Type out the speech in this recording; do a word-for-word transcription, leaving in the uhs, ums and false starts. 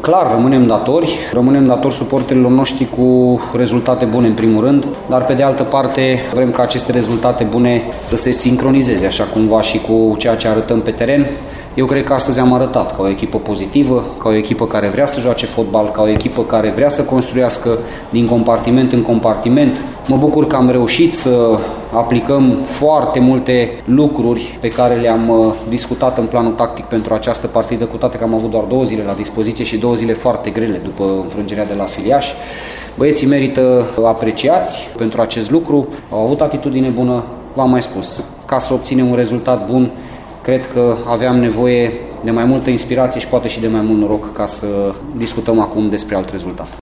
Clar, rămânem datori, rămânem datori suporterilor noștri cu rezultate bune în primul rând, dar pe de altă parte vrem ca aceste rezultate bune să se sincronizeze așa cumva și cu ceea ce arătăm pe teren. Eu cred că astăzi am arătat ca o echipă pozitivă, ca o echipă care vrea să joace fotbal, ca o echipă care vrea să construiască din compartiment în compartiment. Mă bucur că am reușit să aplicăm foarte multe lucruri pe care le-am discutat în planul tactic pentru această partidă, cu toate că am avut doar două zile la dispoziție și două zile foarte grele după înfrângerea de la Filiaș. Băieții merită apreciați pentru acest lucru, au avut atitudine bună, v-am mai spus. Ca să obținem un rezultat bun, cred că aveam nevoie de mai multă inspirație și poate și de mai mult noroc ca să discutăm acum despre alt rezultat.